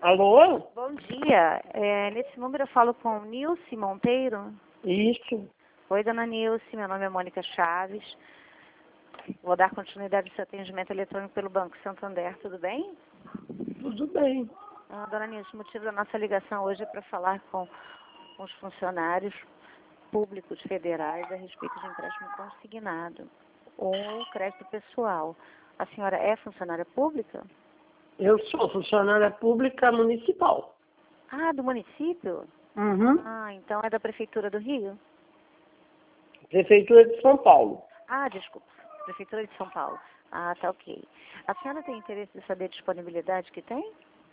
Alô? Bom dia. Nesse número eu falo com Nilce Monteiro. Isso. Oi, dona Nilce. Meu nome é Mônica Chaves. Vou dar continuidade ao seu atendimento eletrônico pelo Banco Santander. Tudo bem? Tudo bem. Dona Nilce, o motivo da nossa ligação hoje é para falar com os funcionários públicos federais a respeito de empréstimo consignado ou crédito pessoal. A senhora é funcionária pública? Eu sou funcionária pública municipal. Ah, do município? Uhum. Ah, então é da Prefeitura do Rio? Prefeitura de São Paulo. Ah, desculpa. Prefeitura de São Paulo. Ah, tá ok. A senhora tem interesse de saber a disponibilidade que tem?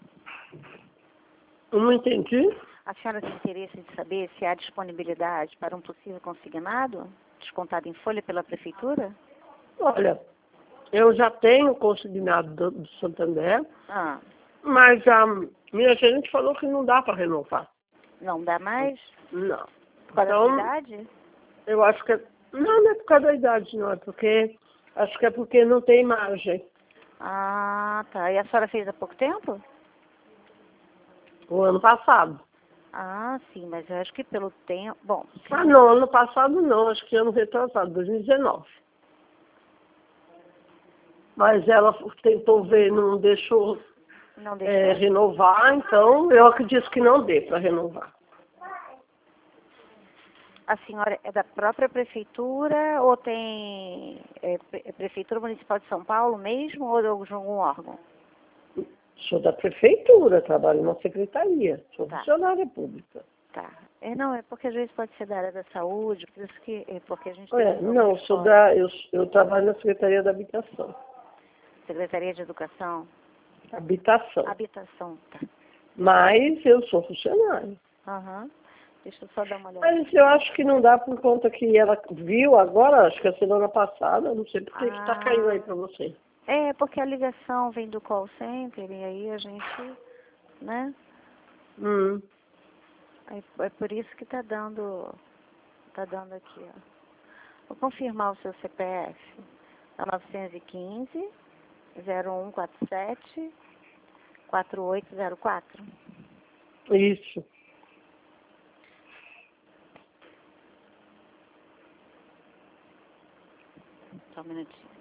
Eu não entendi. A senhora tem interesse de saber se há disponibilidade para um possível consignado, descontado em folha pela Prefeitura? Olha, eu já tenho consignado do Santander, Ah, mas a minha gerente falou que não dá para renovar. não dá mais? Não. Por causa da Então, idade? eu acho que... Não é por causa da idade, não. É porque... Acho que é porque não tem margem. Ah, tá. E a senhora fez há pouco tempo? O ano passado. Ah, sim, mas eu acho que pelo tempo... Bom... Ah, não. Ano passado não. Acho que ano retrasado, 2019. Mas ela tentou ver, não deixou Não deixou? renovar, então eu acredito que não dê para renovar. A senhora é da própria prefeitura ou tem Prefeitura Municipal de São Paulo mesmo ou de algum órgão? Sou da prefeitura, trabalho na secretaria, sou Tá. funcionária pública. Tá. Não, é porque às vezes pode ser da área da saúde, por isso que porque a gente Não, eu trabalho na Secretaria da Habitação. Secretaria de Educação, Habitação. Habitação, tá. Mas eu sou funcionária. Aham. Deixa eu só dar uma olhada. Mas eu acho que não dá por conta que ela viu agora, acho que a semana passada, não sei por que está caindo aí para você. É, porque a ligação vem do call center e aí a gente, né? É por isso que tá dando aqui, ó. Vou confirmar o seu CPF. É 915 0147 4804. Isso. Só um minutinho.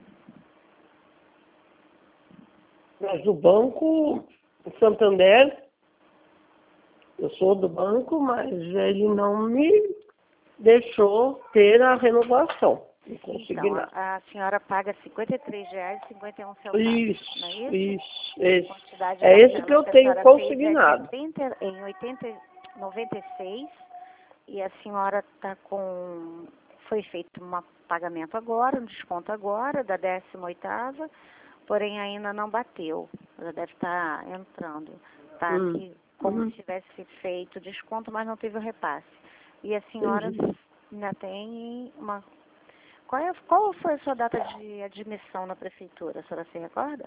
Mas o banco, o Santander, eu sou do banco, mas ele não me deixou ter a renovação. Então, a senhora paga R$ 53,51. Isso, Não é isso? isso. Quantidade de É esse que parcelas eu a tenho senhora consignado. fez em 96 e a senhora está com... Foi feito um pagamento agora, um desconto agora, da 18ª, porém ainda não bateu. Ela deve estar entrando. Está aqui como se tivesse feito desconto, mas não teve o repasse. E a senhora ainda tem uma... Qual foi a sua data de admissão na prefeitura? A senhora se recorda?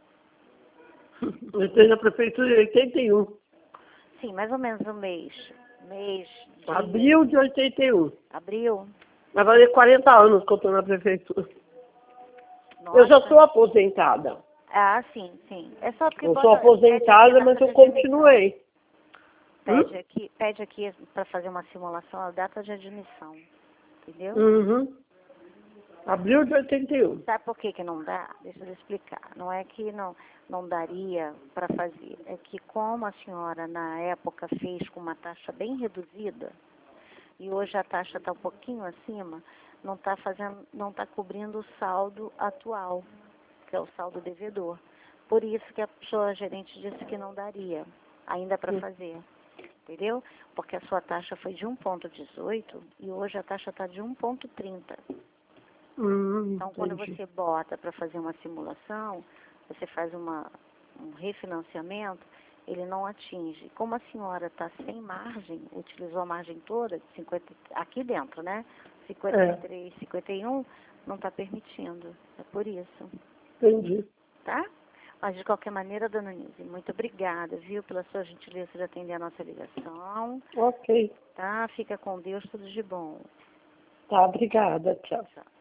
Eu tenho na prefeitura em 81. Sim, mais ou menos um mês. Abril de 81. Abril? Vai fazer 40 anos que eu estou na prefeitura. Nossa. Eu já sou aposentada. Ah, sim, sim. É só porque... Eu sou aposentada, mas eu continuei. Pede aqui para fazer uma simulação a data de admissão. Entendeu? Abril de 81. Sabe por que não dá? Deixa eu explicar. Não é que não daria para fazer. É que como a senhora, na época, fez com uma taxa bem reduzida, e hoje a taxa está um pouquinho acima, não está cobrindo o saldo atual, que é o saldo devedor. Por isso que a sua gerente disse que não daria ainda para fazer. Entendeu? Porque a sua taxa foi de 1,18 e hoje a taxa está de 1,30. Então, quando você bota para fazer uma simulação, você faz um refinanciamento, ele não atinge. Como a senhora está sem margem, utilizou a margem toda, de 50, aqui dentro, né? 53, 51, não está permitindo. É por isso. Entendi. Tá? Mas, de qualquer maneira, dona Nise, muito obrigada, viu, pela sua gentileza de atender a nossa ligação. Ok. Tá? Fica com Deus, tudo de bom. Tá, obrigada. Tchau. Tchau.